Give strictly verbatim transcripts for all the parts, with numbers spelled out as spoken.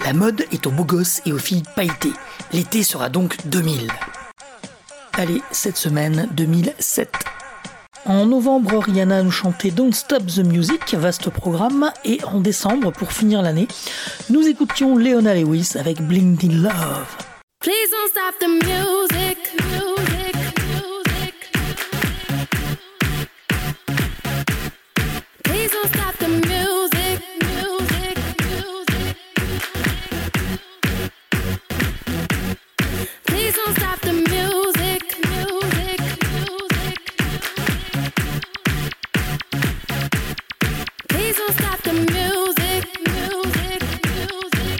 La mode est aux beaux gosses et aux filles pailletées. L'été sera donc deux mille. Allez, cette semaine, deux mille sept. En novembre, Rihanna nous chantait Don't Stop the Music, vaste programme, et en décembre, pour finir l'année, nous écoutions Leona Lewis avec Blind in Love. Please don't stop the music, music, music. Please don't stop the music, music, music. Please don't stop the music, music, music. Please don't stop the music, music, music.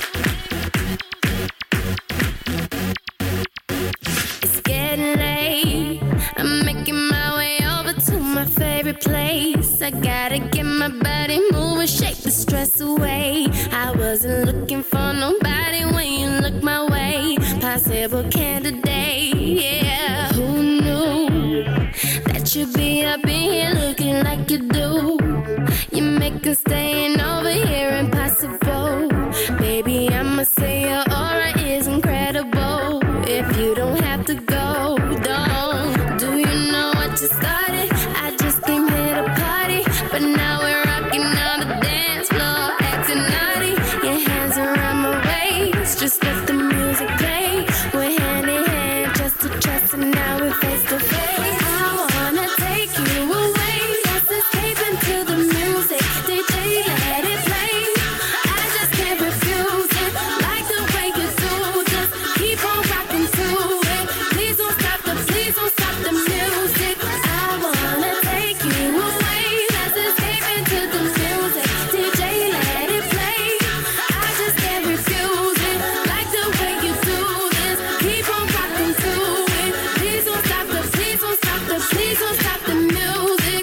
It's getting late. I'm making my way over to my favorite place. I gotta get my body moving, shake the stress away. I wasn't looking for nobody when you look my way. Possible candidate, yeah. Who knew that you'd be up in here looking like you do? You make us staying over here impossible. Baby, I'ma say your aura is incredible. If you don't have to go, don't. Do you know what you started? I just came here to party, but now we're rocking on the dance floor, acting naughty. Your hands around my waist, just let the music play. We're hand in hand, chest to chest, and now we're face to face. I wanna take you away, let's escape into the music. D J, let it play. I just can't refuse it, like the way you do. Just keep on rocking to it. Please don't stop the, please don't stop the music. I wanna take you away, let's escape into the music. D J, let it play. I just can't refuse it, like the way you do this. Keep on rocking to it. Please don't stop the, please don't stop the, please don't stop the music.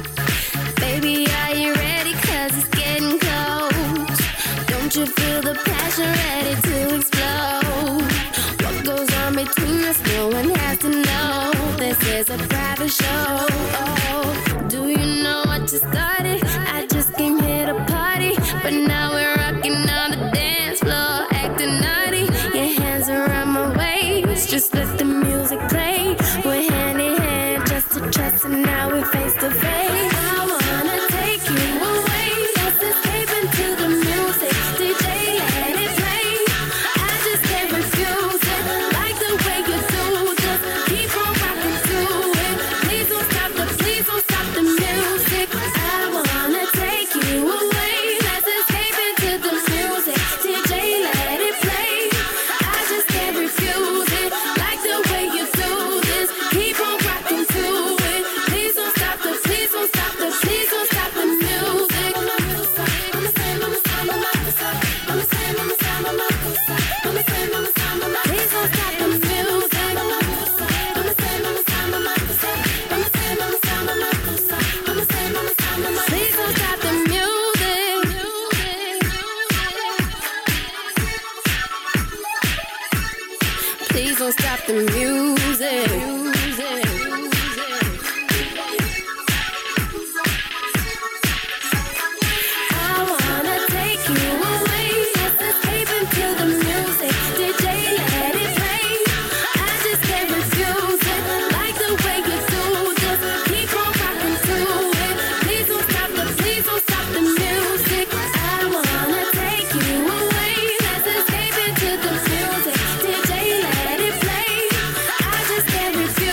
Baby, are you ready? Cause it's getting close. Don't you feel the passion ready to explode? What goes on between us, no one has to know. This is a private show. Oh, do you know what you started? I just came here to party, but now we're rocking on the dance floor, acting naughty. Your hands around my waist, just let the music play. We're hand in hand, chest to chest, and now we're face to face. I wanna take you away, let's escape into the music. D J, let it play. I just can't refuse it, like the way you do. Just keep on rocking to it. Please don't stop the, please don't stop the music. I wanna take you away, let's escape into the music. D J, let it play. I just can't refuse it, like the way you do this. Keep on rocking to it. Please don't stop the, please don't stop the, please don't stop the music. I'ma say, I'ma say, I'ma say, I'ma say, I'ma say, I'ma say, I'ma say, I'ma say, please don't stop the music. I'ma say, I'ma say, I'ma say, I'ma say, I'ma say, I'ma say, I'ma say, I'ma say, please don't stop the music. Please don't stop the music. I wanna take you away, let's escape into the music. D J, let it play. I just can't refuse it, like the way you do. Just keep on rocking to it. Please don't stop the, please don't stop the music. I wanna take you away, let's escape into the music. D J, let it play. I just can't refuse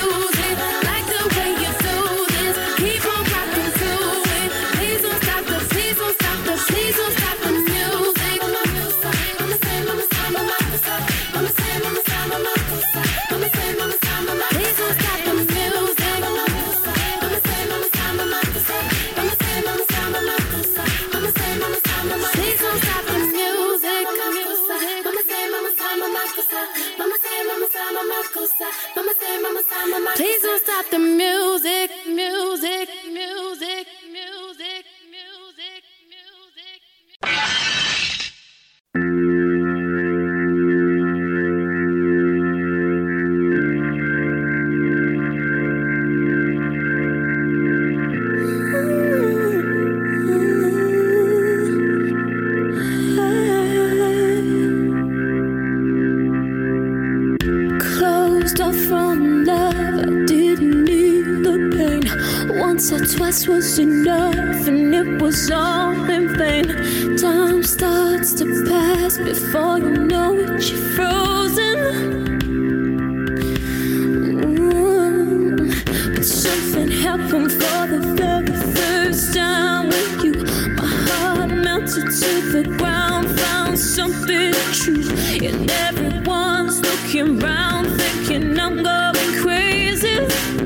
closed off from love. I didn't need the pain. Once or twice was enough, and it was all in vain. Time starts to pass before you know it, you're frozen. Mm. But something happened for the very first time with you. My heart melted to the ground, found something true. And everyone's looking round, thinking I'm going crazy.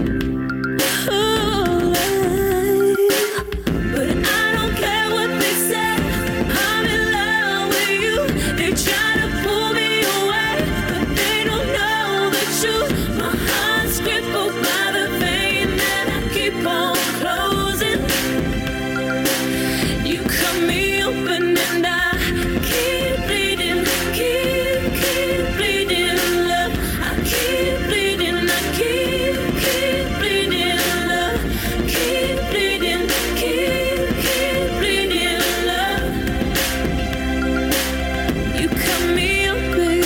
Oh, but I don't care what they say. I'm in love with you. They try to pull me away, but they don't know the truth. My heart's crippled by the vein that I keep on closing. You cut me open and I keep bleeding, keep, keep bleeding, love. I keep bleeding, I keep, keep bleeding, love. Keep bleeding, keep, keep bleeding, love. You cut me open.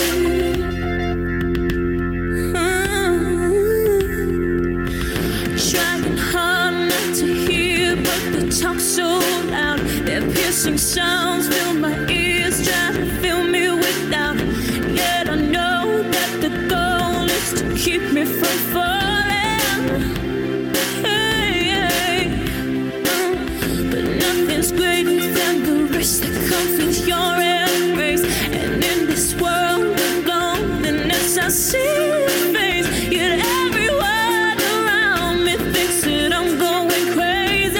Mm. Trying hard not to hear, but the talk's so loud. Their piercing sounds fill my ears, trying to fill me with doubt. Yet I know that the goal is to keep me from falling. Hey, hey. Mm. But nothing's greater than the risk that comes with your embrace. And in this world of loneliness, I see your face. Yet everyone around me thinks that I'm going crazy.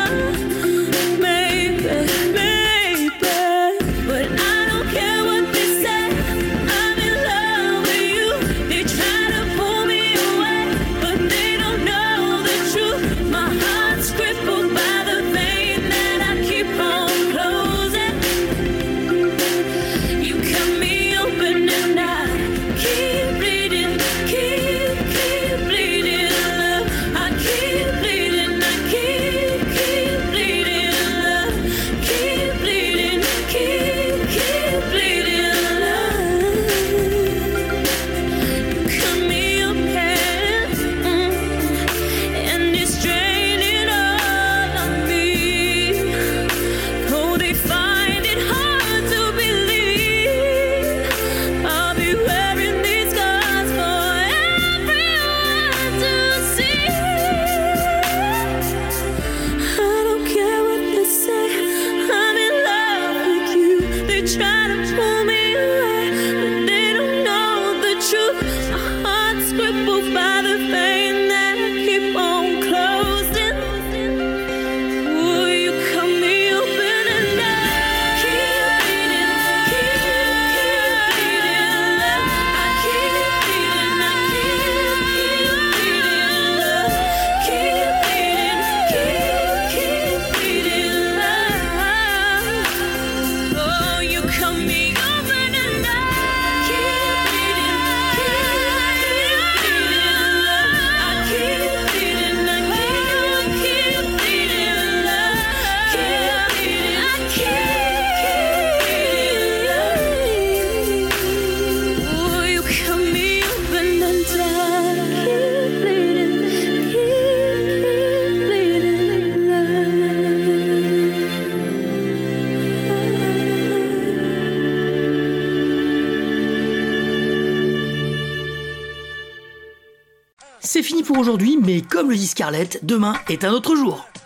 Maybe, maybe, but I don't care what they say. I'm in love with you. They try to pull me away, but they don't know the truth. My heart's crippled by the vein that I keep on closing. You cut me open and I keep bleeding, keep, keep bleeding, love. I keep bleeding, I keep, keep bleeding, love. Keep bleeding, keep, keep bleeding, love. You cut me open, mm, and it's draining all of me. Oh, they find it hard to believe I'll be wearing these scars for everyone to see. I don't care what they say. I'm in love with you. They try to pull me away, but they don't know the truth. My heart's crippled by the vein that I keep on closing. Ooh, you cut me open and I keep bleeding, keep, keep bleeding, love. I keep bleeding, I keep, keep bleeding, love. Keep bleeding, keep, keep bleeding, love. Oh, you cut me open and I keep bleeding, keep, keep bleeding, love. I keep bleeding, I keep, keep bleeding, love. Keep bleeding, I keep, keep bleeding. Oh, you cut me open and I keep bleeding, keep, keep bleeding, love. C'est fini pour aujourd'hui, mais comme le dit Scarlett, demain est un autre jour.